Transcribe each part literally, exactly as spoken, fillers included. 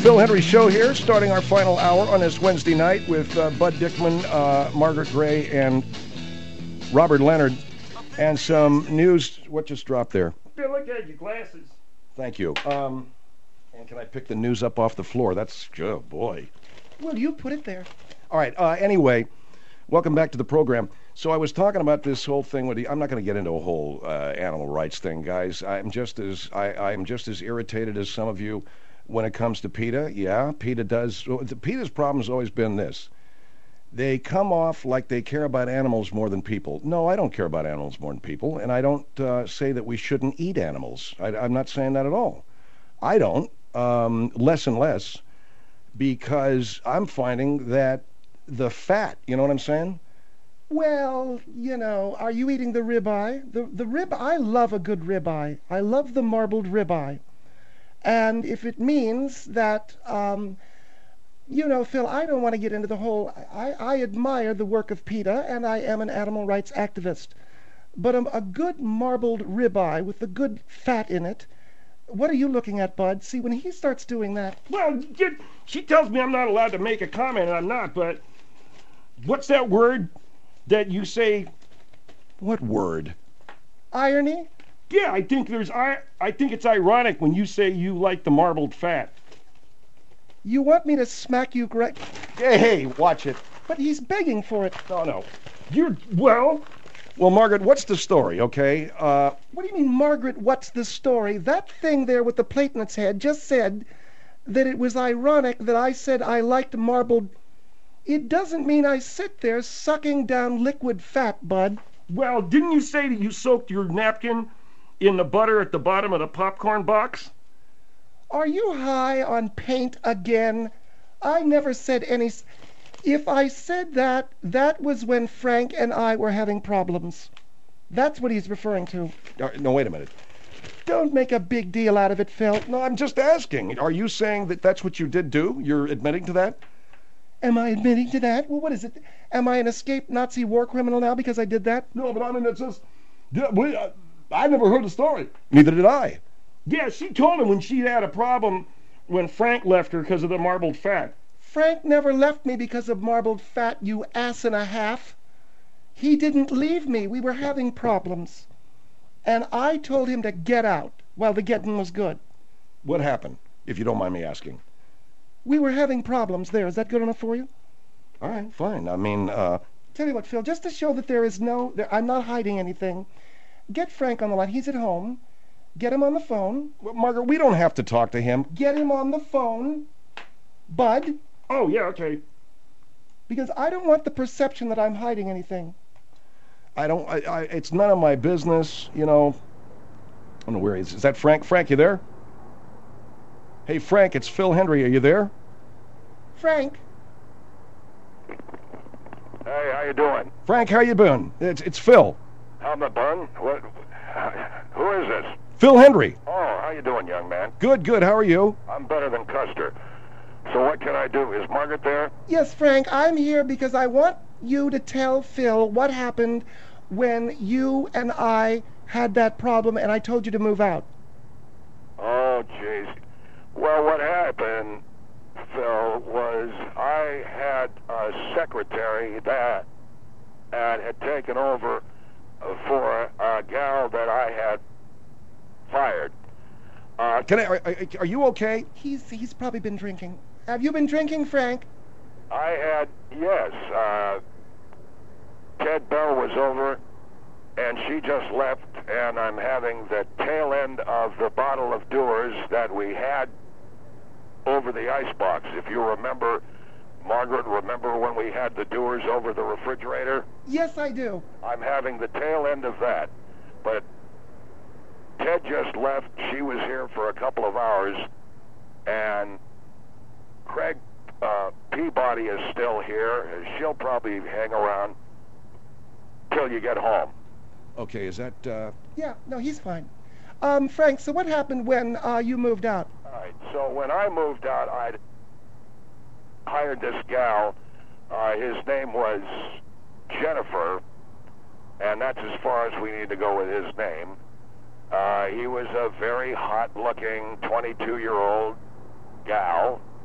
Phil Hendrie Show here, starting our final hour on this Wednesday night with uh, Bud Dickman, uh, Margaret Gray, and Robert Leonard. And some news. What just dropped there? Phil, look at your glasses. Thank you. Um, and can I pick the news up off the floor? That's, oh boy. Well, you put it there. All right. Uh, anyway, welcome back to the program. So I was talking about this whole thing with the, I'm not going to get into a whole uh, animal rights thing, guys. I'm just as I, I'm just as irritated as some of you when it comes to PETA. Yeah, PETA does. The PETA's problem has always been this. They come off like they care about animals more than people. No, I don't care about animals more than people, and I don't uh, say that we shouldn't eat animals. I, I'm not saying that at all. I don't, um, less and less, because I'm finding that the fat, you know what I'm saying? Well, you know, are you eating the ribeye? The the rib, I love a good ribeye. I love the marbled ribeye. And if it means that, um, you know, Phil, I don't want to get into the whole, I, I admire the work of PETA, and I am an animal rights activist. But a, a good marbled ribeye with the good fat in it, what are you looking at, Bud? See, when he starts doing that... Well, you, she tells me I'm not allowed to make a comment, and I'm not, but what's that word that you say? What word? Irony? Yeah, I think there's I I think it's ironic when you say you like the marbled fat. You want me to smack you, Greg? Hey, hey, watch it. But he's begging for it. No, no. You're, well... Well, Margaret, what's the story, okay? Uh... What do you mean, Margaret, what's the story? That thing there with the plate in its head just said that it was ironic that I said I liked marbled... It doesn't mean I sit there sucking down liquid fat, Bud. Well, didn't you say that you soaked your napkin in the butter at the bottom of the popcorn box? Are you high on paint again? I never said any... If I said that, that was when Frank and I were having problems. That's what he's referring to. Uh, no, wait a minute. Don't make a big deal out of it, Phil. No, I'm just asking. Are you saying that that's what you did do? You're admitting to that? Am I admitting to that? Well, what is it? Am I an escaped Nazi war criminal now because I did that? No, but I mean, it's just... Yeah, we, uh, I never heard the story. Neither did I. Yeah, she told him when she had a problem when Frank left her because of the marbled fat. Frank never left me because of marbled fat, you ass and a half. He didn't leave me. We were having problems. And I told him to get out while the getting was good. What happened, if you don't mind me asking? We were having problems there. Is that good enough for you? All right, fine. I mean, uh... Tell you what, Phil, just to show that there is no... There, I'm not hiding anything, get Frank on the line. He's at home. Get him on the phone. Well, Margaret, we don't have to talk to him. Get him on the phone. Bud. Oh, yeah, okay. Because I don't want the perception that I'm hiding anything. I don't... I, I, it's none of my business, you know. I don't know where he is. Is that Frank? Frank, you there? Hey, Frank, it's Phil Hendrie. Are you there? Frank. Hey, how you doing? Frank, how you doing? It's it's Phil. I'm the bun. What? Who is this? Phil Hendrie. Oh, how you doing, young man? Good, good. How are you? I'm better than Custer. So what can I do? Is Margaret there? Yes, Frank, I'm here because I want you to tell Phil what happened when you and I had that problem and I told you to move out. Oh, jeez. Well, what happened, Phil, was I had a secretary that and had taken over for a gal that I had fired. Uh, Can I? Are, are you okay? He's he's probably been drinking. Have you been drinking, Frank? I had, yes. Uh, Ted Bell was over, and she just left, and I'm having the tail end of the bottle of Dewar's that we had over the icebox. If you remember, Margaret, remember when we had the Dewar's over the refrigerator? Yes, I do. I'm having the tail end of that. But Ted just left. She was here for a couple of hours, and Craig uh, Peabody is still here. She'll probably hang around till you get home. Okay, is that... Uh... Yeah, no, he's fine. Um, Frank, so what happened when uh, you moved out? All right, so when I moved out, I'd hired this gal. Uh, his name was Jennifer, and that's as far as we need to go with his name. Uh, he was a very hot-looking twenty-two-year-old gal,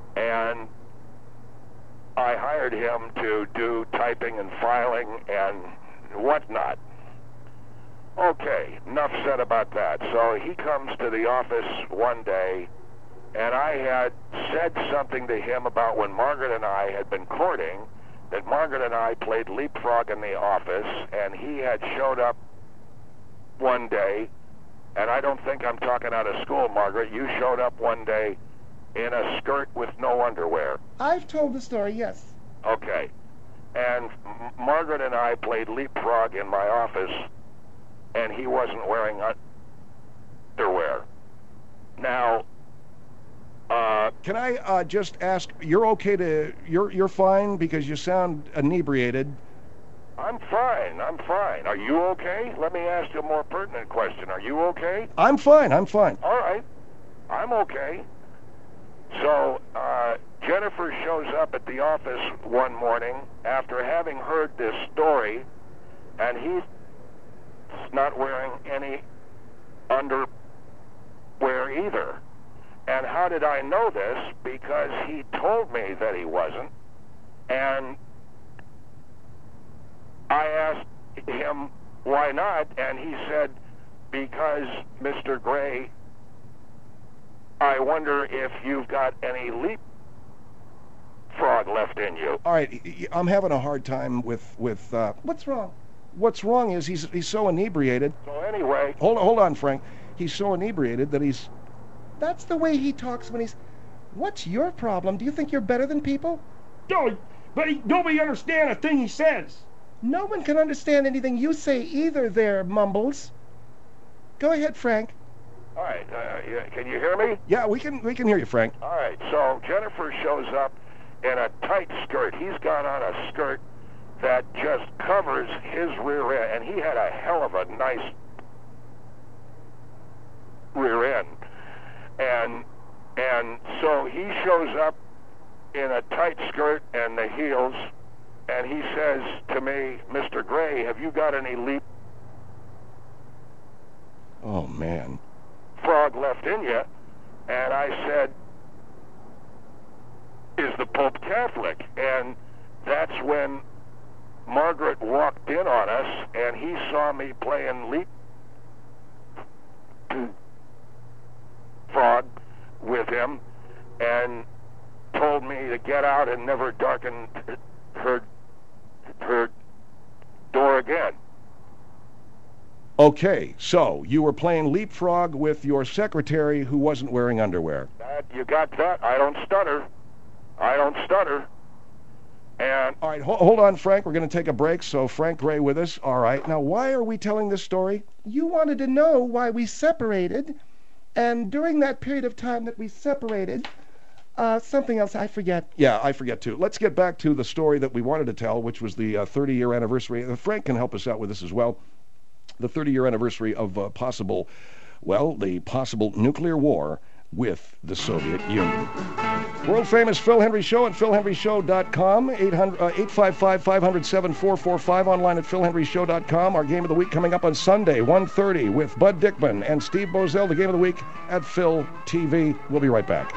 and I hired him to do typing and filing and whatnot. Okay, enough said about that. So he comes to the office one day, and I had said something to him about when Margaret and I had been courting, that Margaret and I played leapfrog in the office, and he had showed up one day, and I don't think I'm talking out of school, Margaret. You showed up one day in a skirt with no underwear. I've told the story, yes. Okay. And M- Margaret and I played leapfrog in my office, and he wasn't wearing underwear. Now, uh, Can I uh, just ask, you're okay to, you're you're fine because you sound inebriated. I'm fine. I'm fine. Are you okay? Let me ask you a more pertinent question. Are you okay? I'm fine, I'm fine. All right. I'm okay. So, uh, Jennifer shows up at the office one morning after having heard this story, and he's not wearing any underwear either. And how did I know this? Because he told me that he wasn't, and I asked him why not, and he said, because, Mister Gray, I wonder if you've got any leapfrog left in you. All right, I'm having a hard time with, with uh, What's wrong? what's wrong is he's he's so inebriated. So anyway, Hold hold on, Frank. He's so inebriated that he's, That's the way he talks when he's... What's your problem? Do you think you're better than people? No, but he, nobody understand a thing he says. No one can understand anything you say either there, Mumbles. Go ahead, Frank. all right, uh, yeah, can you hear me? yeah, we can we can hear you, Frank. All right, so Jennifer shows up in a tight skirt. He's got on a skirt that just covers his rear end, and he had a hell of a nice rear end. And and so he shows up in a tight skirt and the heels, and he says to me, Mister Gray, have you got any leap Oh man. frog left in you? And I said, is the Pope Catholic? And that's when Margaret walked in on us, and he saw me playing leap frog with him, and told me to get out and never darken her her door again. Okay, so you were playing leapfrog with your secretary who wasn't wearing underwear. That, you got that? I don't stutter. I don't stutter. And All right, ho- hold on, Frank. We're going to take a break. So Frank Gray with us. All right. Now, why are we telling this story? You wanted to know why we separated, and during that period of time that we separated, uh, something else I forget. Yeah, I forget too. Let's get back to the story that we wanted to tell, which was the uh, thirty-year anniversary. Uh, Frank can help us out with this as well. The thirty-year anniversary of uh, possible, well, the possible nuclear war with the Soviet Union. World famous Phil Hendrie Show at phil hendrie show dot com, eight five five, five hundred, seven four four five, online at phil hendrie show dot com. Our game of the week coming up on Sunday, one thirty, with Bud Dickman and Steve Bozell. The game of the week at Phil T V. We'll be right back.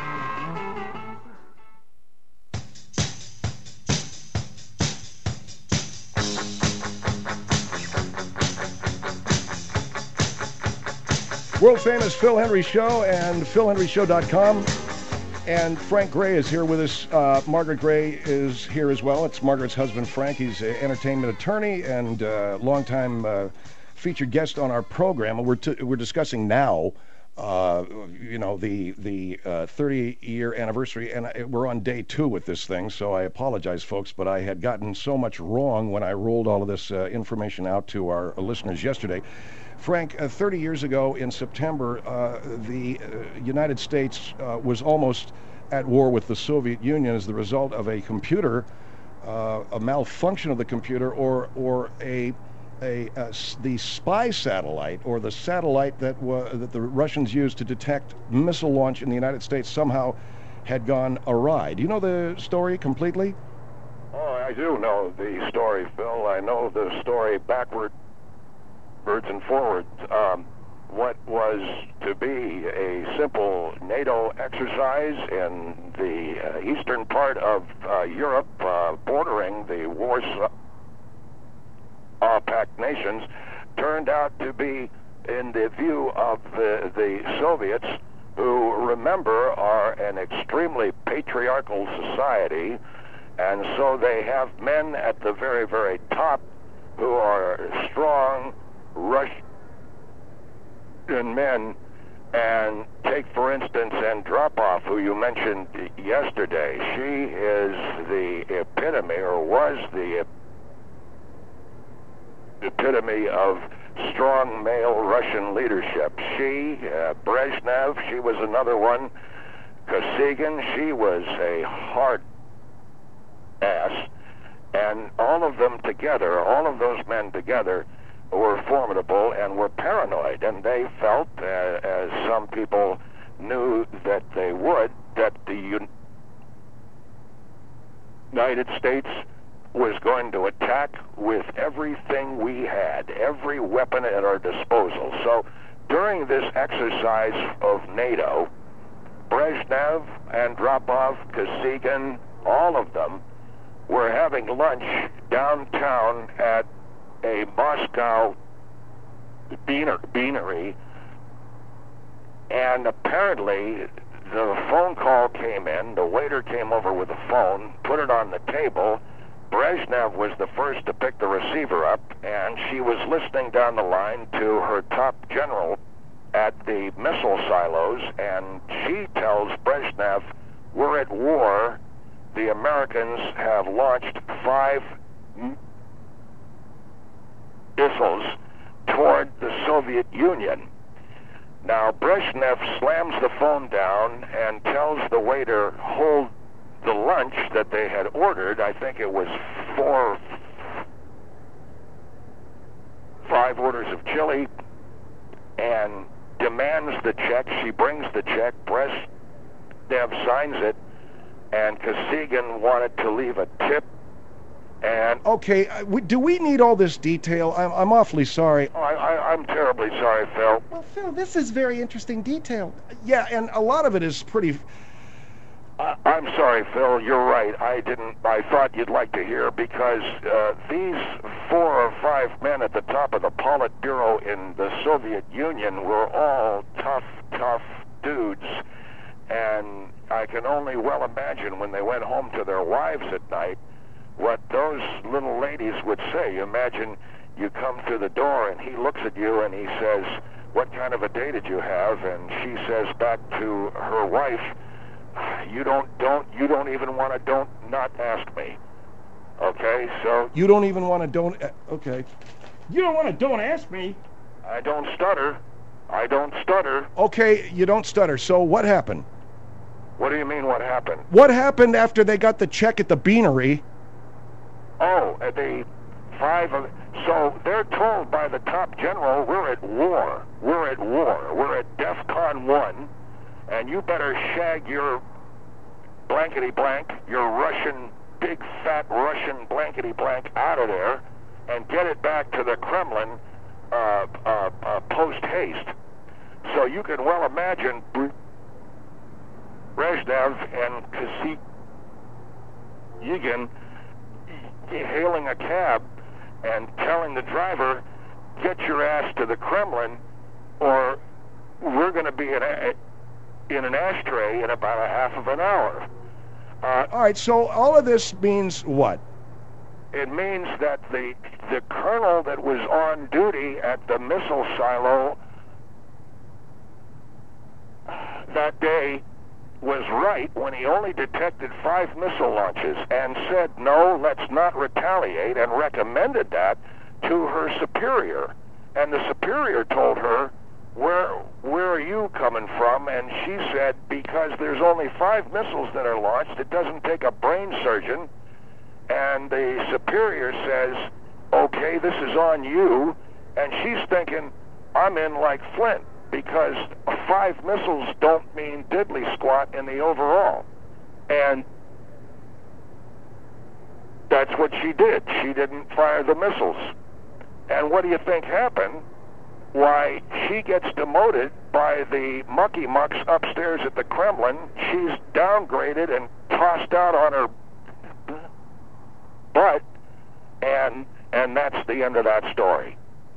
World famous Phil Hendrie Show and phil hendrie show dot com. And Frank Gray is here with us. Uh, Margaret Gray is here as well. It's Margaret's husband, Frank. He's an entertainment attorney and uh, longtime uh, featured guest on our program. And we're, t- we're discussing now, uh, you know, the the uh, thirty-year anniversary. And I, we're on day two with this thing, so I apologize, folks, but I had gotten so much wrong when I rolled all of this uh, information out to our listeners yesterday. Frank, uh, thirty years ago in September, uh, the uh, United States uh, was almost at war with the Soviet Union as the result of a computer, uh, a malfunction of the computer, or or a, a, a s- the spy satellite, or the satellite that wa- that the Russians used to detect missile launch in the United States somehow had gone awry. Do you know the story completely? oh, I do know the story, Phil. I know the story backward. Birds and forwards. Um, what was to be a simple NATO exercise in the uh, eastern part of uh, Europe, uh, bordering the Warsaw Pact nations, turned out to be, in the view of the, the Soviets, who, remember, are an extremely patriarchal society, and so they have men at the very, very top who are strong Russian men. And take, for instance, Andropov, who you mentioned yesterday. She is the epitome, or was the epitome of strong male Russian leadership. She, uh, Brezhnev, she was another one. Kosygin, she was a hard ass. And all of them together, all of those men together, were formidable and were paranoid. And they felt, uh, as some people knew that they would, that the United States was going to attack with everything we had, every weapon at our disposal. So during this exercise of NATO, Brezhnev, Andropov, Kosygin, all of them were having lunch downtown at a Moscow beanery, and apparently the phone call came in, the waiter came over with a phone, put it on the table. Brezhnev was the first to pick the receiver up, and she was listening down the line to her top general at the missile silos, and she tells Brezhnev, we're at war. The Americans have launched five missiles toward the Soviet Union. Now, Brezhnev slams the phone down and tells the waiter, hold the lunch that they had ordered. I think it was four, five orders of chili, and demands the check. She brings the check. Brezhnev signs it, and Kosygin wanted to leave a tip. And okay, uh, we, do we need all this detail? I'm, I'm awfully sorry. Oh, I, I, I'm terribly sorry, Phil. Well, Phil, this is very interesting detail. Yeah, and a lot of it is pretty... I, I'm sorry, Phil. You're right. I didn't. I thought you'd like to hear, because uh, these four or five men at the top of the Politburo in the Soviet Union were all tough, tough dudes. And I can only well imagine when they went home to their wives at night what those little ladies would say. You imagine you come through the door and he looks at you and he says, what kind of a day did you have? And she says back to her wife, you don't, don't, you don't even want to, don't, not ask me. Okay, so... You don't even want to, don't, uh, okay. You don't want to don't ask me. I don't stutter. I don't stutter. Okay, you don't stutter. So what happened? What do you mean, what happened? What happened after they got the check at the beanery? Oh, at the five of... So they're told by the top general, we're at war. We're at war. We're at DEFCON one, and you better shag your blankety-blank, your Russian, big, fat Russian blankety-blank out of there and get it back to the Kremlin uh, uh, uh, post-haste. So you can well imagine Brezhnev and Kosygin hailing a cab and telling the driver, get your ass to the Kremlin, or we're going to be in, a, in an ashtray in about a half of an hour. Uh, all right, so all of this means what? It means that the the colonel that was on duty at the missile silo that day was right when he only detected five missile launches and said, no, let's not retaliate, and recommended that to her superior. And the superior told her, where where are you coming from? And she said, because there's only five missiles that are launched, it doesn't take a brain surgeon. And the superior says, okay, this is on you. And she's thinking, I'm in like Flint, because five missiles don't mean diddly squat in the overall. And that's what she did. She didn't fire the missiles. And what do you think happened? why she gets demoted by the mucky mucks upstairs at the Kremlin. She's downgraded and tossed out on her butt, and and that's the end of that story.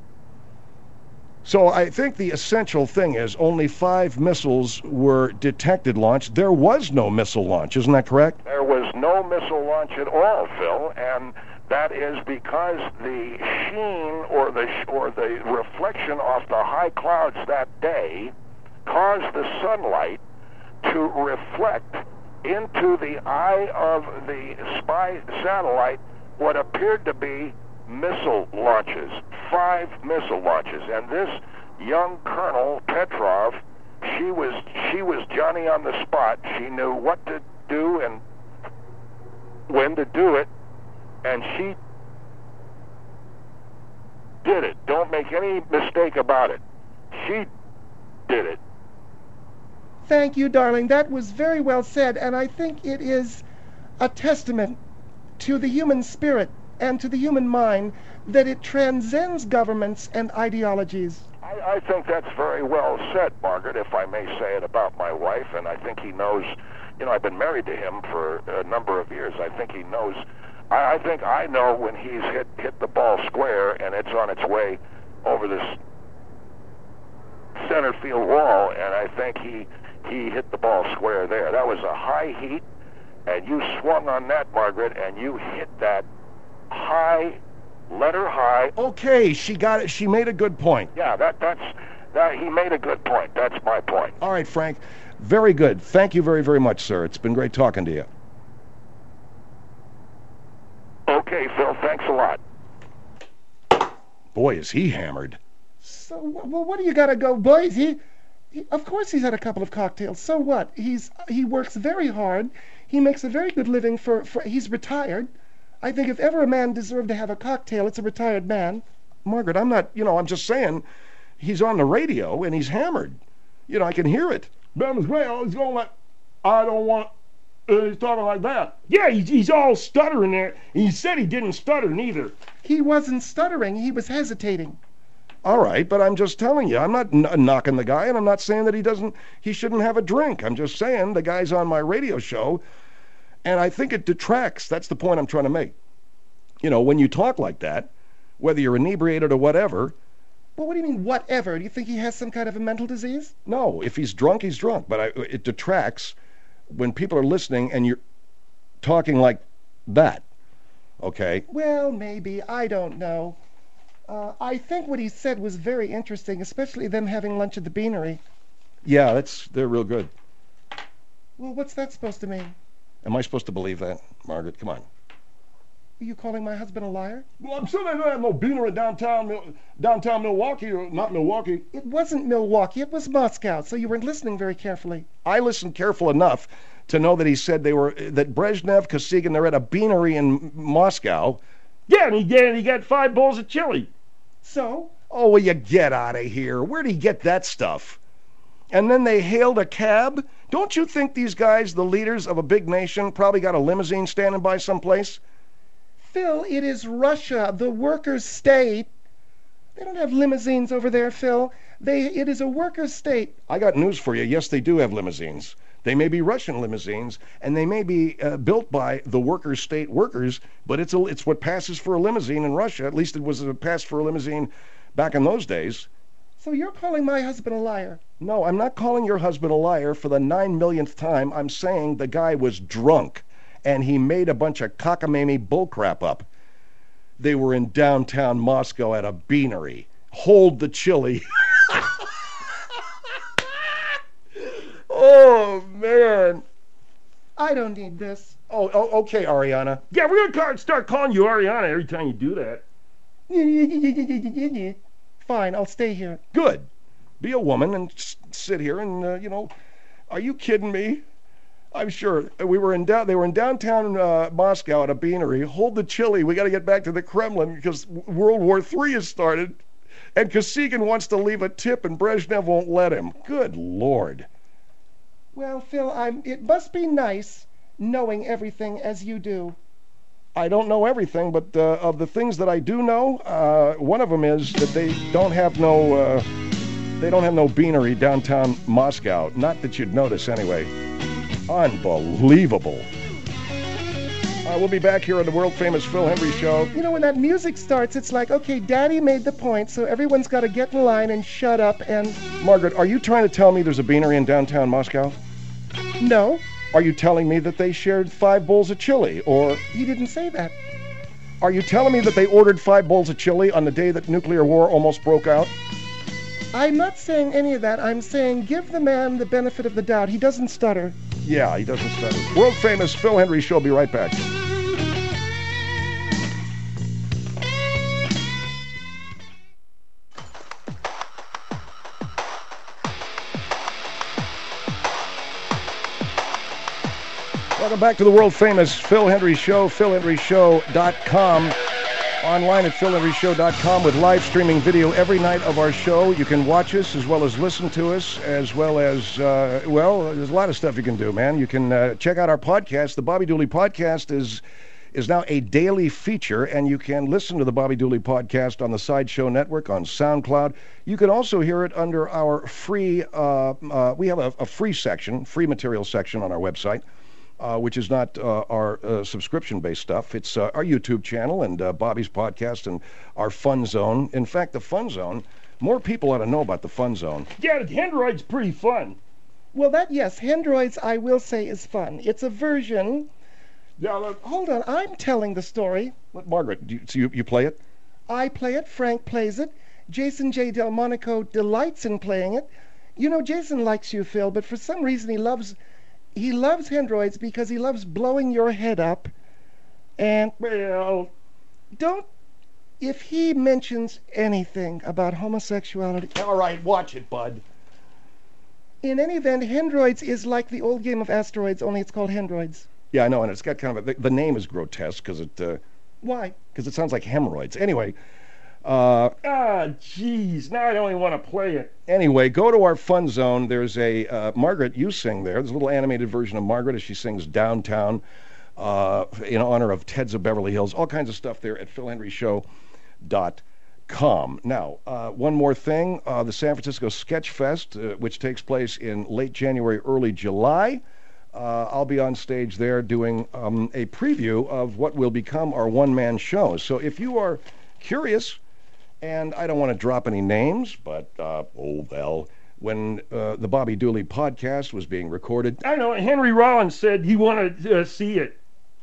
So I think the essential thing is only five missiles were detected launched. There was no missile launch, isn't that correct? There was no missile launch at all, Phil, and that is because the sheen or the or the reflection off the high clouds that day caused the sunlight to reflect into the eye of the spy satellite what appeared to be missile launches, five missile launches, and this young Colonel Petrov, she was she was Johnny on the spot. She knew what to do and when to do it, and she did it. Don't make any mistake about it. She did it. Thank you, darling. That was very well said, and I think it is a testament to the human spirit and to the human mind that it transcends governments and ideologies. I, I think that's very well said, Margaret, if I may say it about my wife, and I think he knows, you know, I've been married to him for a number of years. I think he knows, I, I think I know when he's hit, hit the ball square and it's on its way over this center field wall, and I think he, he hit the ball square there. That was a high heat, and you swung on that, Margaret, and you hit that high, letter high. Okay, she got it. She made a good point. Yeah, that that's that. He made a good point. That's my point. All right, Frank. Very good. Thank you very, very much, sir. It's been great talking to you. Okay, Phil. Thanks a lot. Boy, is he hammered. So, well, what do you got to go, boys? He, he, of course, he's had a couple of cocktails. So what? He's he works very hard. He makes a very good living for. for he's retired. I think if ever a man deserved to have a cocktail, it's a retired man. Margaret, I'm not, you know, I'm just saying, he's on the radio and he's hammered. You know, I can hear it. Venezuela, he's going like, I don't want, uh, he's talking like that. Yeah, he's, he's all stuttering there. And he said he didn't stutter neither. He wasn't stuttering, he was hesitating. All right, but I'm just telling you, I'm not n- knocking the guy, and I'm not saying that he doesn't, he shouldn't have a drink. I'm just saying the guy's on my radio show, and I think it detracts. That's the point I'm trying to make. You know, when you talk like that, whether you're inebriated or whatever. Well, what do you mean, whatever? Do you think he has some kind of a mental disease? No, if he's drunk, he's drunk. But I, it detracts when people are listening and you're talking like that. Okay? Well, maybe. I don't know. Uh, I think what he said was very interesting, especially them having lunch at the Beanery. Yeah, that's they're real good. Well, what's that supposed to mean? Am I supposed to believe that, Margaret? Come on. Are you calling my husband a liar? Well, I'm sure they don't have no beanery downtown, Mil- downtown Milwaukee, or not Milwaukee. It wasn't Milwaukee, it was Moscow, so you weren't listening very carefully. I listened careful enough to know that he said they were that Brezhnev, Kosygin, they're at a beanery in Moscow. Yeah, and he, get, he got five bowls of chili. So? Oh, will you get out of here? Where'd he get that stuff? And then they hailed a cab? Don't you think these guys, the leaders of a big nation, probably got a limousine standing by someplace? Phil, it is Russia, the workers' state. They don't have limousines over there, Phil. They, it is a workers' state. I got news for you. Yes, they do have limousines. They may be Russian limousines, and they may be uh, built by the workers' state workers, but it's a, it's what passes for a limousine in Russia. At least it was a pass for a limousine back in those days. So you're calling my husband a liar? No, I'm not calling your husband a liar for the nine millionth time. I'm saying the guy was drunk, and he made a bunch of cockamamie bullcrap up. They were in downtown Moscow at a beanery. Hold the chili. Oh, man. I don't need this. Oh, oh, okay, Ariana. Yeah, we're going to start calling you Ariana every time you do that. Fine, I'll stay here. Good. Be a woman and s- sit here and, uh, you know, are you kidding me? I'm sure. We were in down. They were in downtown uh, Moscow at a beanery. Hold the chili. We got to get back to the Kremlin because World War Three has started, and Kosygin wants to leave a tip, and Brezhnev won't let him. Good Lord. Well, Phil, I'm. It must be nice knowing everything as you do. I don't know everything, but uh, of the things that I do know, uh, one of them is that they don't have no uh, they don't have no beanery downtown Moscow. Not that you'd notice anyway. Unbelievable. Uh, we'll be back here on the world-famous Phil Hendrie Show. You know, when that music starts, it's like, okay, Daddy made the point, so everyone's got to get in line and shut up and... Margaret, are you trying to tell me there's a beanery in downtown Moscow? No. Are you telling me that they shared five bowls of chili, or... He didn't say that. Are you telling me that they ordered five bowls of chili on the day that nuclear war almost broke out? I'm not saying any of that. I'm saying give the man the benefit of the doubt. He doesn't stutter. Yeah, he doesn't stutter. World-famous Phil Hendrie Show. Be right back. Welcome back to the world-famous Phil Hendrie Show, phil hendrie show dot com. Online at phil hendrie show dot com with live streaming video every night of our show. You can watch us as well as listen to us, as well as, uh, well, there's a lot of stuff you can do, man. You can uh, check out our podcast. The Bobby Dooley Podcast is is now a daily feature, and you can listen to the Bobby Dooley Podcast on the Sideshow Network, on SoundCloud. You can also hear it under our free, uh, uh, we have a, a free section, free material section on our website. Uh, which is not uh, our uh, subscription-based stuff. It's uh, our YouTube channel and uh, Bobby's podcast and our Fun Zone. In fact, the Fun Zone, more people ought to know about the Fun Zone. Yeah, the Hendroid's pretty fun. Well, that, yes, Hendroids, I will say, is fun. It's a version... Yeah, look. Hold on, I'm telling the story. Let Margaret, do you, so you, you play it? I play it, Frank plays it, Jason J. Delmonico delights in playing it. You know, Jason likes you, Phil, but for some reason he loves... He loves Hendroids because he loves blowing your head up. And, Well, don't... If he mentions anything about homosexuality... All right, watch it, bud. In any event, Hendroids is like the old game of asteroids, only it's called Hendroids. Yeah, I know, and it's got kind of a... The, the name is grotesque because it... Uh, Why? because it sounds like hemorrhoids. Anyway... Uh, ah, jeez, now I don't even want to play it. Anyway, go to our Fun Zone. There's a uh, Margaret, you sing there. There's a little animated version of Margaret as she sings Downtown uh, in honor of Teds of Beverly Hills. All kinds of stuff there at phil hendrie show dot com. Now, uh, one more thing. Uh, the San Francisco Sketch Fest, uh, which takes place in late January, early July. Uh, I'll be on stage there doing um, a preview of what will become our one-man show. So if you are curious... And I don't want to drop any names, but, uh, oh, well, when uh, the Bobby Dooley podcast was being recorded... I know, Henry Rollins said he wanted to uh, see it.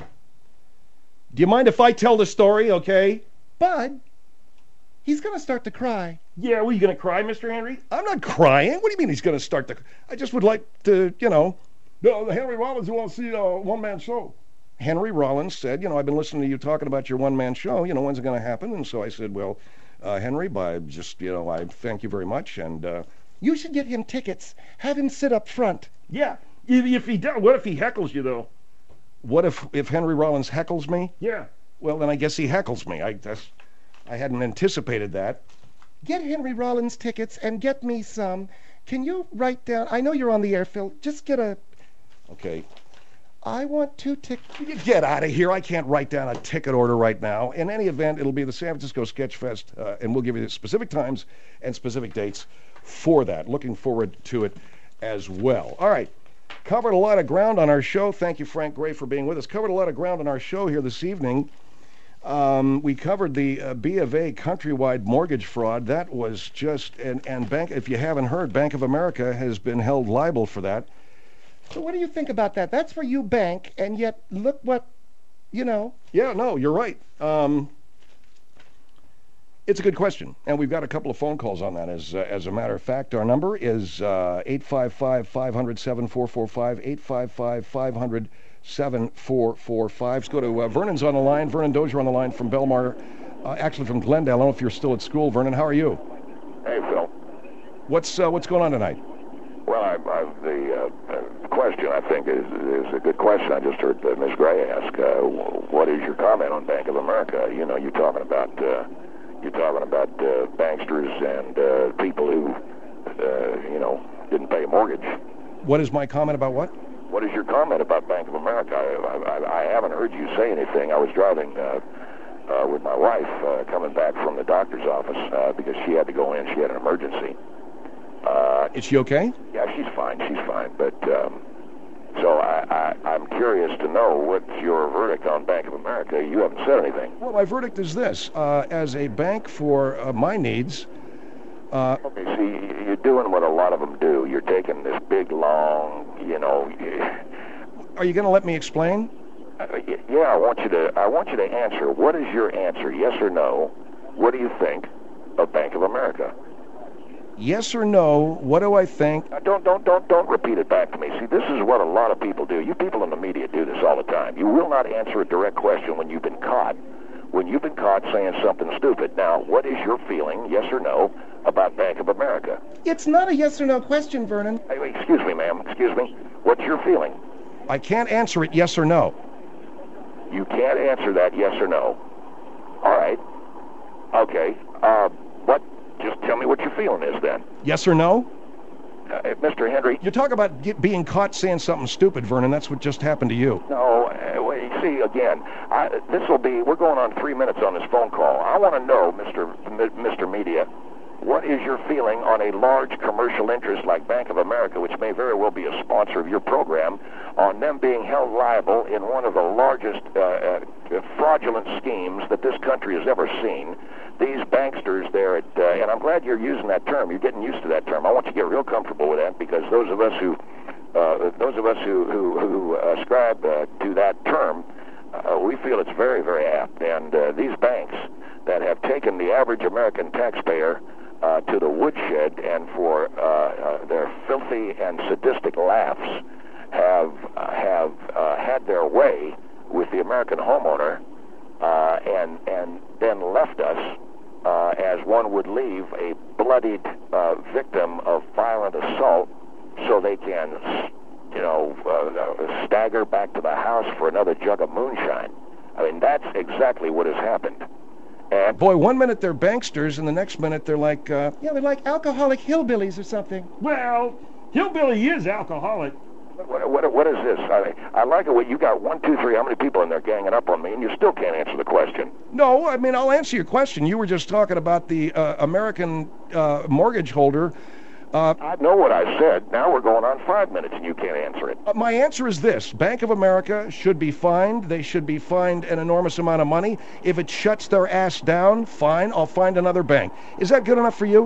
Do you mind if I tell the story, okay? Bud, he's going to start to cry. Yeah, were you going to cry, Mister Henry? I'm not crying. What do you mean he's going to start to... I just would like to, you know... No, Henry Rollins wants to see a one-man show. Henry Rollins said, you know, I've been listening to you talking about your one-man show. You know, when's it going to happen? And so I said, well... Uh, Henry, by just, you know, I thank you very much, and... Uh, you should get him tickets. Have him sit up front. Yeah, if, if he does, what if he heckles you, though? What if, if Henry Rollins heckles me? Yeah. Well, then I guess he heckles me. I, that's, I hadn't anticipated that. Get Henry Rollins tickets and get me some. Can you write down... I know you're on the air, Phil. Just get a... Okay. I want two tickets. You get out of here. I can't write down a ticket order right now. In any event, it'll be the San Francisco Sketch Fest, uh, and we'll give you the specific times and specific dates for that. Looking forward to it as well. All right. Covered a lot of ground on our show. Thank you, Frank Gray, for being with us. Covered a lot of ground on our show here this evening. Um, we covered the uh, B of A countrywide mortgage fraud. That was just, and, and bank. If you haven't heard, Bank of America has been held liable for that. So what do you think about that? That's where you bank, and yet look what, you know. Yeah, no, you're right. Um, it's a good question, and we've got a couple of phone calls on that. As uh, as a matter of fact, our number is uh, eight five five, five hundred, seven four four five, eight five five, five hundred, seven four four five. Let's go to uh, Vernon's on the line. Vernon Dozier on the line from Belmar, uh, actually from Glendale. I don't know if you're still at school. Vernon, how are you? Hey, Phil. What's uh, what's going on tonight? Well, I, I, the uh, question, I think, is is a good question. I just heard uh, Miz Gray ask, uh, what is your comment on Bank of America? You know, you're talking about uh, you're talking about uh, banksters and uh, people who, uh, you know, didn't pay a mortgage. What is my comment about what? What is your comment about Bank of America? I, I, I haven't heard you say anything. I was driving uh, uh, with my wife uh, coming back from the doctor's office uh, because she had to go in. She had an emergency. Uh, Is she okay? yeah, she's fine. She's fine. But um, so I, I, I'm curious to know what's your verdict on Bank of America. You haven't said anything. Well, my verdict is this. Uh, as a bank for uh, my needs, uh, Okay, see, you're doing what a lot of them do. You're taking this big, long, you know. are you going to let me explain? Uh, y- yeah, I want you to. I want you to answer. What is your answer? Yes or no? What do you think of Bank of America? Yes or no? What do I think? Uh, don't, don't, don't, don't repeat it back to me. See, this is what a lot of people do. You people in the media do this all the time. You will not answer a direct question when you've been caught. When you've been caught saying something stupid. Now, what is your feeling? Yes or no? About Bank of America? It's not a yes or no question, Vernon. Hey, wait, excuse me, ma'am. Excuse me. What's your feeling? I can't answer it yes or no. You can't answer that yes or no. All right. Okay. Uh, what? Just tell me what your feeling is then. Yes or no? Uh, Mister Henry? You talk about get, being caught saying something stupid, Vernon. That's what just happened to you. No. Uh, wait, see, again, I, this will be, we're going on three minutes on this phone call. I want to know, Mister M- Mister Media, what is your feeling on a large commercial interest like Bank of America, which may very well be a sponsor of your program, on them being held liable in one of the largest uh, uh, fraudulent schemes that this country has ever seen? These banksters there at, uh, and I'm glad you're using that term. You're getting used to that term. I want you to get real comfortable with that because those of us who, uh, those of us who who, who ascribe uh, to that term, uh, we feel it's very, very apt. And uh, these banks that have taken the average American taxpayer uh, to the woodshed and for uh, uh, their filthy and sadistic laughs have uh, have uh, had their way with the American homeowner. Uh, and and then left us uh, as one would leave a bloodied uh, victim of violent assault, so they can, you know, uh, stagger back to the house for another jug of moonshine. I mean, that's exactly what has happened. And Boy, one minute they're banksters, and the next minute they're like, uh, Yeah, they're like alcoholic hillbillies or something. Well, Hillbilly is alcoholic. What, what, what is this? I, I like it when you got one, two, three, how many people in there ganging up on me, and you still can't answer the question. no, I mean, I'll answer your question. You were just talking about the uh, American uh, mortgage holder. Uh, I know what I said. Now we're going on five minutes, and you can't answer it. my answer is this. Bank of America should be fined. They should be fined an enormous amount of money. If it shuts their ass down, fine, I'll find another bank. Is that good enough for you?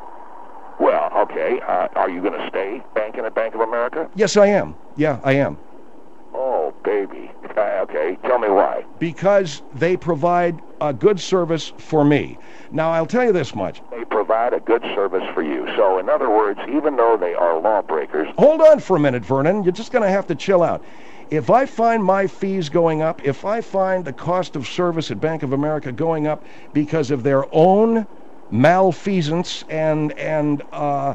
Well, okay. Uh, are you going to stay banking at Bank of America? Yes, I am. Yeah, I am. Oh, baby. Uh, okay, tell me why. Because they provide a good service for me. Now, I'll tell you this much. They provide a good service for you. So, in other words, even though they are lawbreakers, Hold on for a minute, Vernon. You're just going to have to chill out. If I find my fees going up, if I find the cost of service at Bank of America going up because of their own malfeasance and and uh,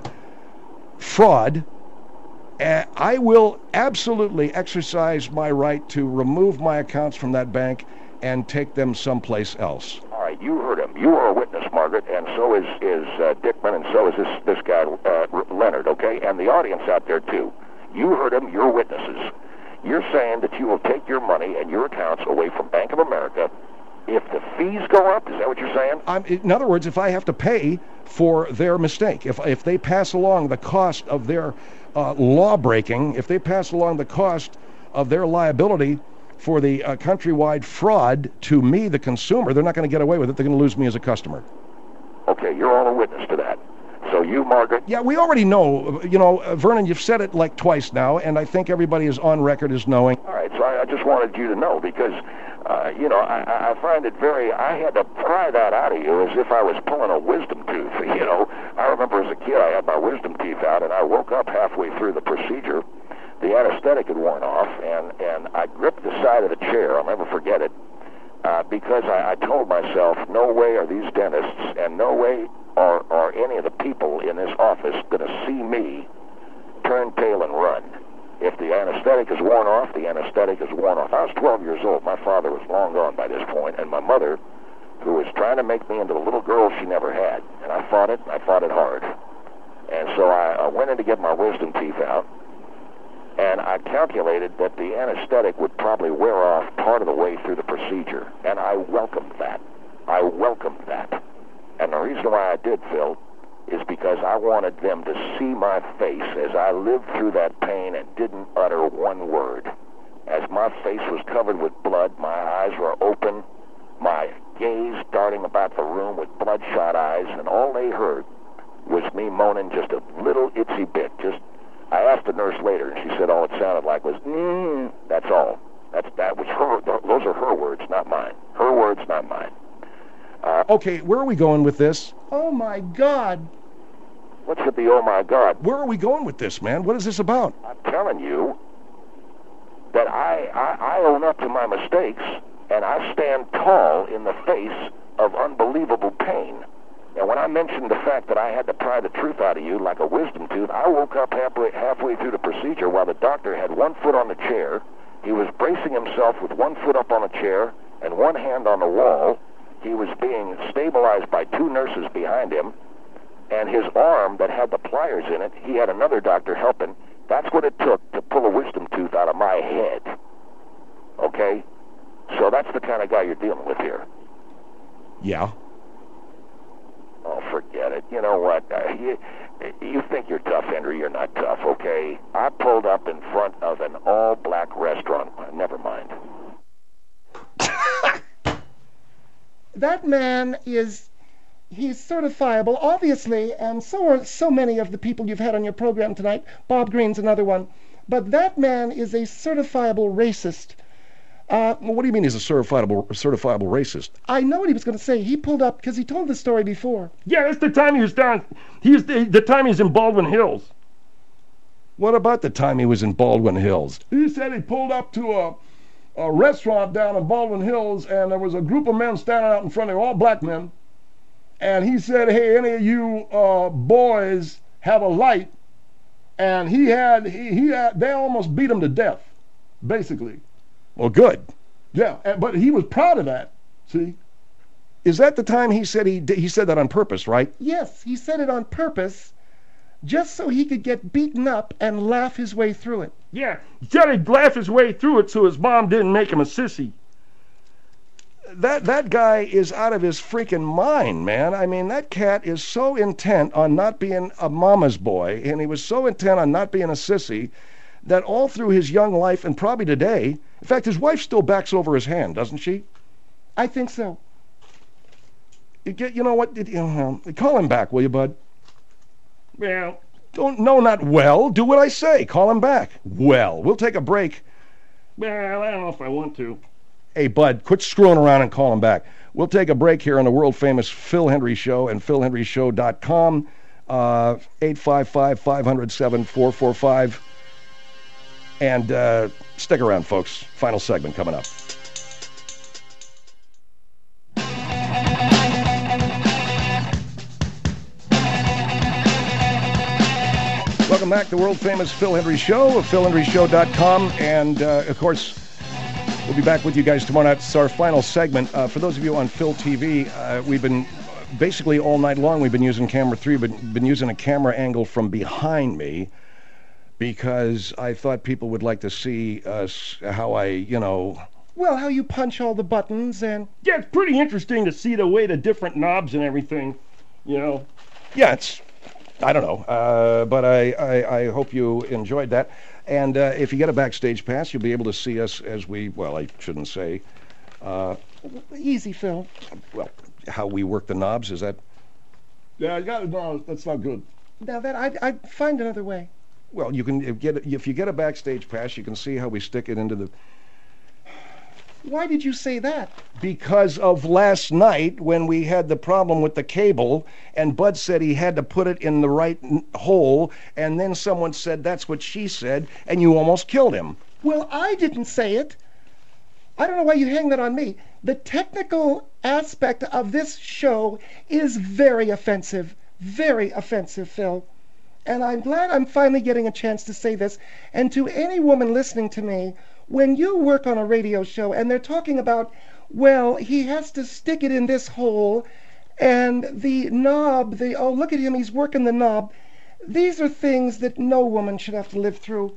fraud, uh, I will absolutely exercise my right to remove my accounts from that bank and take them someplace else. all right, you heard him. You are a witness, Margaret, and so is is uh, Dickman, and so is this this guy uh, Leonard. Okay, and the audience out there too. You heard him. You're witnesses. You're saying that you will take your money and your accounts away from Bank of America if the fees go up. Is that what you're saying? I'm, in other words, if I have to pay for their mistake, if if they pass along the cost of their uh, law breaking, if they pass along the cost of their liability for the uh, countrywide fraud to me, the consumer, they're not going to get away with it. They're going to lose me as a customer. Okay, you're all a witness to that. So you, Margaret, Yeah, we already know. You know, uh, Vernon, you've said it like twice now, and I think everybody is on record as knowing. all right. So I, I just wanted you to know because, uh, you know, I, I find it very. I had to pry that out of you as if I was pulling a wisdom tooth. You know, I remember as a kid I had my wisdom teeth out, and I woke up halfway through the procedure. The anesthetic had worn off, and and I gripped the side of the chair. I'll never forget it. Uh, because I, I told myself, no way are these dentists, and no way are, are any of the people in this office going to see me turn tail and run. If the anesthetic is worn off, the anesthetic is worn off. I was twelve years old. My father was long gone by this point, and my mother, who was trying to make me into the little girl she never had. And I fought it, and I fought it hard. And so I, I went in to get my wisdom teeth out, and I calculated that the anesthetic would probably wear off part of the way through the procedure, and I welcomed that. I welcomed that. And the reason why I did, Phil, is because I wanted them to see my face as I lived through that pain and didn't utter one word. As my face was covered with blood, my eyes were open, my gaze darting about the room with bloodshot eyes, and all they heard was me moaning just a little itsy bit. Just, I asked the nurse later, and she said all it sounded like was, mm, that's all. That's, that was her, those are her words, not mine. Her words, not mine. Uh, Okay, where are we going with this? Oh, my God. what's with the oh my God? Where are we going with this, man? What is this about? I'm telling you that I, I, I own up to my mistakes, and I stand tall in the face of unbelievable pain. And when I mentioned the fact that I had to pry the truth out of you like a wisdom tooth, I woke up halfway, halfway through the procedure while the doctor had one foot on the chair. He was bracing himself with one foot up on a chair and one hand on the wall. He was being stabilized by two nurses behind him, and his arm that had the pliers in it, he had another doctor helping. That's what it took to pull a wisdom tooth out of my head. Okay? So that's the kind of guy you're dealing with here. Yeah. Oh, forget it. You know what? Uh, you, you think you're tough, Henry. You're not tough, okay? I pulled up in front of an all-black restaurant. Uh, never mind. That man is, he's certifiable, obviously, and so are so many of the people you've had on your program tonight. Bob Green's another one. But that man is a certifiable racist. Uh, Well, what do you mean he's a certifiable certifiable racist? I know what he was going to say. He pulled up, because he told the story before. Yeah, that's the time he was down. He was the, the time he was in Baldwin Hills. What about the time he was in Baldwin Hills? He said he pulled up to a, a restaurant down in Baldwin Hills, and there was a group of men standing out in front of him, all black men. And he said, hey, any of you uh, boys have a light? And he had, he, he had, they almost beat him to death, basically. Well, good. Yeah, and, but he was proud of that, see? Is that the time he said he did, he said that on purpose, right? Yes, he said it on purpose, just so he could get beaten up and laugh his way through it. Yeah, he said he'd laugh his way through it so his mom didn't make him a sissy. That that guy is out of his freaking mind, man. I mean, that cat is so intent on not being a mama's boy, and he was so intent on not being a sissy, that all through his young life, and probably today, in fact, his wife still backs over his hand, doesn't she? I think so. You get, you know what? You know, call him back, will you, bud? Well, Don't, no, not well. Do what I say. Call him back. Well, we'll take a break. well, I don't know if I want to. Hey, bud, quit screwing around and call him back. We'll take a break here on the world-famous Phil Hendry Show and phil hendry show dot com, uh, eight five five, five zero seven, four four five. And uh, stick around, folks. Final segment coming up. Welcome back to the world-famous Phil Hendry Show, phil hendry show dot com. And, uh, of course, we'll be back with you guys tomorrow night. It's our final segment. Uh, for those of you on Phil T V, uh, we've been basically all night long, we've been using camera three, but been using a camera angle from behind me, because I thought people would like to see us, how I, you know... Well, how you punch all the buttons and... Yeah, it's pretty interesting to see the way the different knobs and everything, you know. Yeah, it's... I don't know, uh, but I, I, I hope you enjoyed that. And uh, if you get a backstage pass, you'll be able to see us as we... Well, I shouldn't say... Uh, Easy, Phil. well, how we work the knobs, is that... Yeah, I got no, that's not good. Now that I'd, I'd find another way. Well, you can get if you get a backstage pass, you can see how we stick it into the... Why did you say that? Because of last night when we had the problem with the cable, and Bud said he had to put it in the right n- hole, and then someone said that's what she said, and you almost killed him. Well, I didn't say it. I don't know why you hang that on me. The technical aspect of this show is very offensive. Very offensive, Phil. And I'm glad I'm finally getting a chance to say this. And to any woman listening to me, when you work on a radio show and they're talking about, well, he has to stick it in this hole, and the knob, the, oh, look at him, he's working the knob. These are things that no woman should have to live through.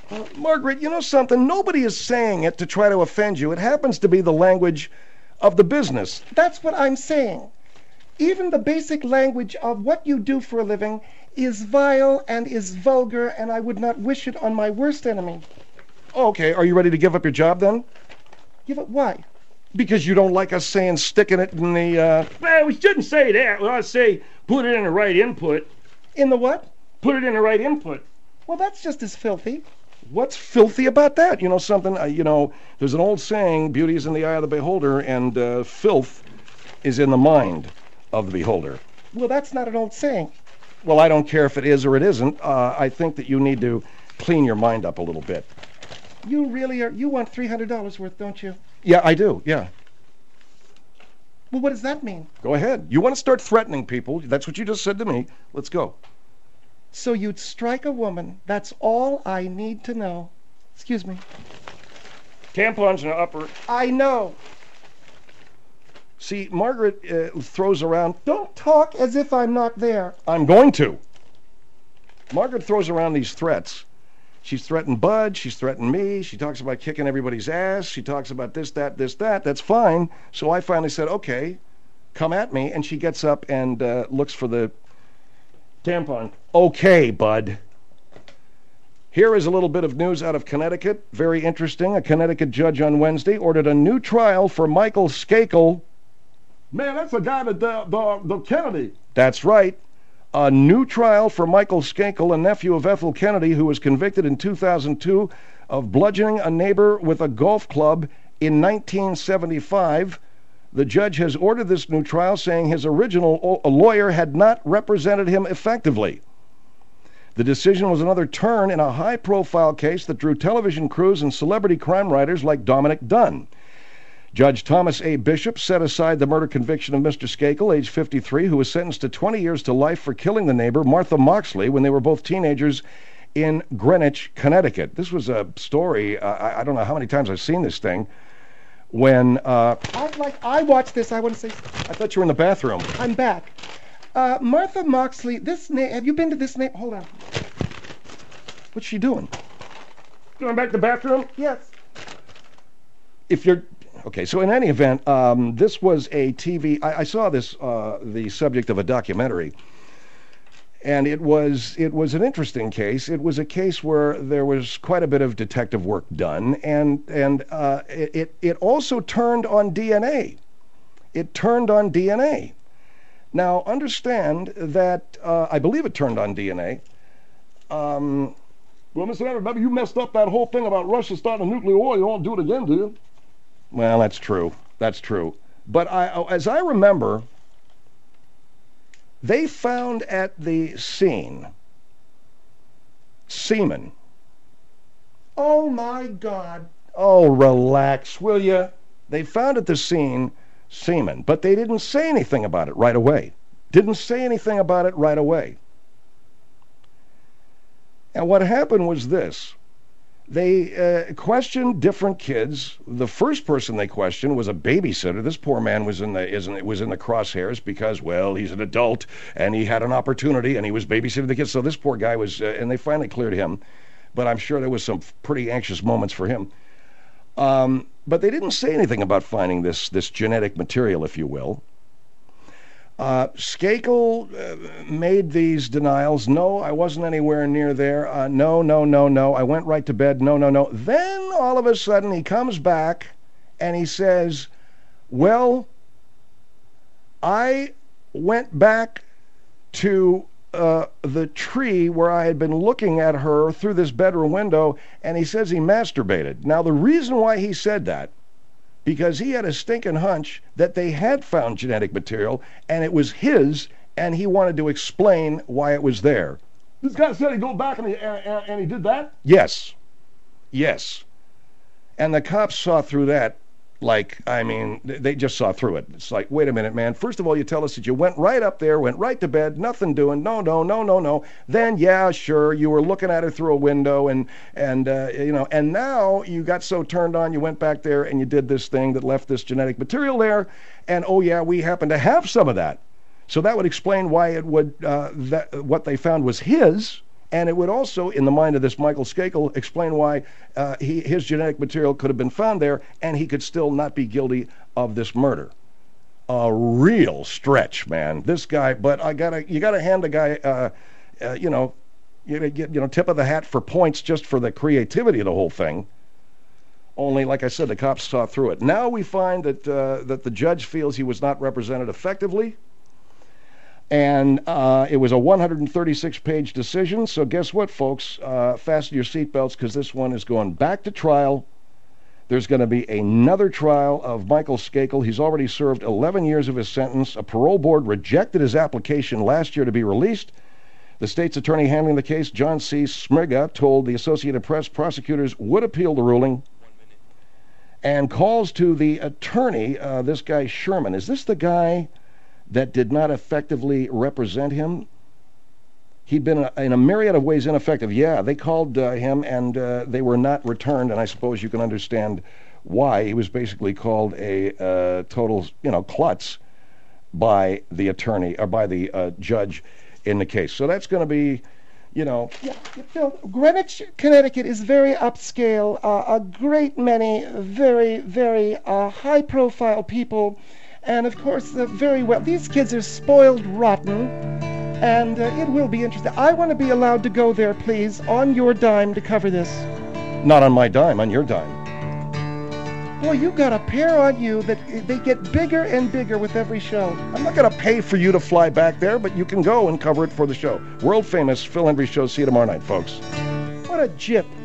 Uh, Margaret, you know something? Nobody is saying it to try to offend you. It happens to be the language of the business. That's what I'm saying. Even the basic language of what you do for a living is vile and is vulgar, and I would not wish it on my worst enemy. Okay, are you ready to give up your job then? Give it why? Because you don't like us saying sticking it in the, uh... Well, we shouldn't say that. We ought to say put it in the right input. In the what? Put it in the right input. Well, that's just as filthy. What's filthy about that? You know something? Uh, you know, there's an old saying, beauty is in the eye of the beholder, and uh, filth is in the mind of the beholder. Well, that's not an old saying. Well, I don't care if it is or it isn't. Uh, I think that you need to clean your mind up a little bit. You really are, you want three hundred dollars worth, don't you? Yeah, I do, yeah. Well, what does that mean? Go ahead. You want to start threatening people. That's what you just said to me. Let's go. So you'd strike a woman. That's all I need to know. Excuse me. Tampons in the upper. I know. See, Margaret uh, throws around... Don't talk as if I'm not there. I'm going to. Margaret throws around these threats. She's threatened Bud. She's threatened me. She talks about kicking everybody's ass. She talks about this, that, this, that. That's fine. So I finally said, okay, come at me. And she gets up and uh, looks for the... Tampon. Okay, Bud. Here is a little bit of news out of Connecticut. Very interesting. A Connecticut judge on Wednesday ordered a new trial for Michael Skakel. Man, that's the guy that the, the, the Kennedy. That's right. A new trial for Michael Skakel, a nephew of Ethel Kennedy, who was convicted in two thousand two of bludgeoning a neighbor with a golf club in nineteen seventy-five. The judge has ordered this new trial, saying his original lawyer had not represented him effectively. The decision was another turn in a high-profile case that drew television crews and celebrity crime writers like Dominic Dunn. Judge Thomas A. Bishop set aside the murder conviction of Mister Skakel, age fifty-three, who was sentenced to twenty years to life for killing the neighbor, Martha Moxley, when they were both teenagers in Greenwich, Connecticut. This was a story, uh, I, I don't know how many times I've seen this thing, when... Uh, I'd like, I watched this, I want to say... I thought you were in the bathroom. I'm back. Uh, Martha Moxley, this name, have you been to this name? Hold on. What's she doing? Going back to the bathroom? Yes. If you're... Okay, so in any event, um, this was a T V... I, I saw this, uh, the subject of a documentary, and it was it was an interesting case. It was a case where there was quite a bit of detective work done, and and uh, it, it it also turned on D N A. It turned on D N A. Now, understand that uh, I believe it turned on D N A. Um, well, Mister Everett, remember you messed up that whole thing about Russia starting a nuclear war. You won't do it again, do you? Well, that's true. That's true. But I, as I remember, they found at the scene semen. Oh, my God. Oh, relax, will you? They found at the scene semen, but they didn't say anything about it right away. Didn't say anything about it right away. And what happened was this. They uh, questioned different kids. The first person they questioned was a babysitter. This poor man was in the is in, was in the crosshairs because, well, he's an adult and he had an opportunity and he was babysitting the kids. So this poor guy was, uh, and they finally cleared him. But I'm sure there was some pretty anxious moments for him. Um, but they didn't say anything about finding this this genetic material, if you will. Uh, Skakel uh, made these denials. No, I wasn't anywhere near there. Uh, no, no, no, no. I went right to bed. No, no, no. Then all of a sudden he comes back and he says, well, I went back to uh, the tree where I had been looking at her through this bedroom window, and he says he masturbated. Now, the reason why he said that, because he had a stinking hunch that they had found genetic material, and it was his, and he wanted to explain why it was there. This guy said he'd go back and he, and, and he did that? Yes. Yes. And the cops saw through that like, I mean, they just saw through it. It's like, wait a minute, man. First of all, you tell us that you went right up there, went right to bed, nothing doing, no, no, no, no, no. Then, yeah, sure, you were looking at her through a window, and, and uh, you know, and now you got so turned on, you went back there and you did this thing that left this genetic material there, and, oh, yeah, we happen to have some of that. So that would explain why it would, uh, that what they found was his, And it would also, in the mind of this Michael Skakel, explain why uh, he, his genetic material could have been found there and he could still not be guilty of this murder. A real stretch, man. This guy, but I gotta, you gotta hand the guy, uh, uh, you know, you, you know, tip of the hat for points just for the creativity of the whole thing. Only, like I said, the cops saw through it. Now we find that uh, that the judge feels he was not represented effectively. And uh, it was a one hundred thirty-six page decision. So guess what, folks? Uh, fasten your seatbelts because this one is going back to trial. There's going to be another trial of Michael Skakel. He's already served eleven years of his sentence. A parole board rejected his application last year to be released. The state's attorney handling the case, John C. Smirga, told the Associated Press prosecutors would appeal the ruling and calls to the attorney, uh, this guy Sherman. Is this the guy that did not effectively represent him? He'd been uh, in a myriad of ways ineffective. Yeah, they called uh, him and uh, they were not returned, and I suppose you can understand why. He was basically called a uh, total, you know, klutz by the attorney, or by the uh, judge in the case. So that's going to be, you know... Yeah, Phil, Greenwich, Connecticut is very upscale. Uh, a great many very, very uh, high-profile people. And, of course, uh, very well. These kids are spoiled rotten, and uh, it will be interesting. I want to be allowed to go there, please, on your dime to cover this. Not on my dime, on your dime. Boy, you got a pair on you that uh, they get bigger and bigger with every show. I'm not going to pay for you to fly back there, but you can go and cover it for the show. World famous Phil Hendrie Show. See you tomorrow night, folks. What a jip.